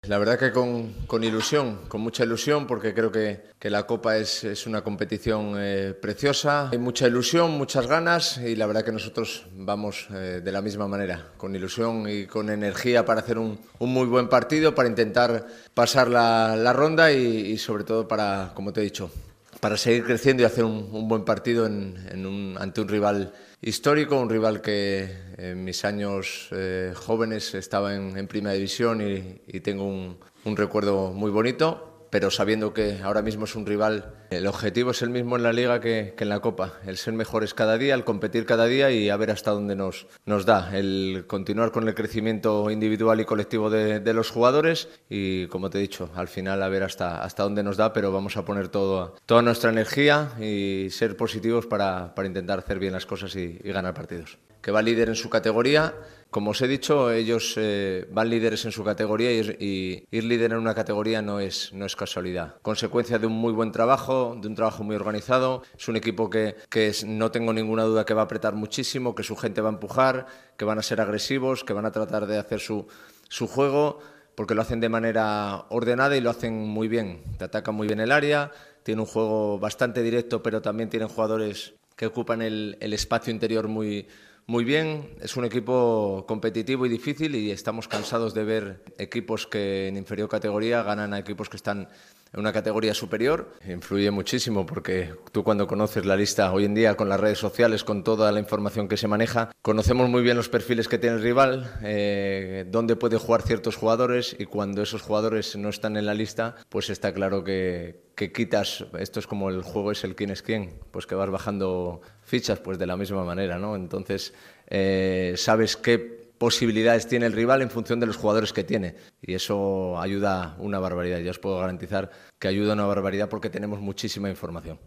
La verdad que con ilusión, con mucha ilusión, porque creo que la Copa es una competición preciosa. Hay mucha ilusión, muchas ganas y la verdad que nosotros vamos de la misma manera, con ilusión y con energía para hacer un muy buen partido, para intentar pasar la ronda y sobre todo para, como te he dicho, para seguir creciendo y hacer un buen partido ante un rival histórico, un rival que en mis años jóvenes estaba en Primera División y tengo un recuerdo muy bonito, pero sabiendo que ahora mismo es un rival, el objetivo es el mismo en la Liga que en la Copa, el ser mejores cada día, el competir cada día y a ver hasta dónde nos da, el continuar con el crecimiento individual y colectivo de los jugadores y, como te he dicho, al final a ver hasta dónde nos da, pero vamos a poner toda nuestra energía y ser positivos para intentar hacer bien las cosas y ganar partidos. Que va líder en su categoría. Como os he dicho, ellos van líderes en su categoría y ir líder en una categoría no es casualidad. Consecuencia de un muy buen trabajo, de un trabajo muy organizado. Es un equipo que no tengo ninguna duda que va a apretar muchísimo, que su gente va a empujar, que van a ser agresivos, que van a tratar de hacer su juego, porque lo hacen de manera ordenada y lo hacen muy bien. Te atacan muy bien el área, tienen un juego bastante directo, pero también tienen jugadores que ocupan el espacio interior muy bien. Es un equipo competitivo y difícil y estamos cansados de ver equipos que en inferior categoría ganan a equipos que están en una categoría superior. Influye muchísimo porque tú, cuando conoces la lista hoy en día con las redes sociales, con toda la información que se maneja, conocemos muy bien los perfiles que tiene el rival, dónde puede jugar ciertos jugadores, y cuando esos jugadores no están en la lista, pues está claro que quitas. Esto es como el juego es el quién es quién, pues que vas bajando fichas, pues de la misma manera, ¿no? Entonces sabes qué posibilidades tiene el rival en función de los jugadores que tiene, y eso ayuda una barbaridad. Ya os puedo garantizar que ayuda una barbaridad porque tenemos muchísima información.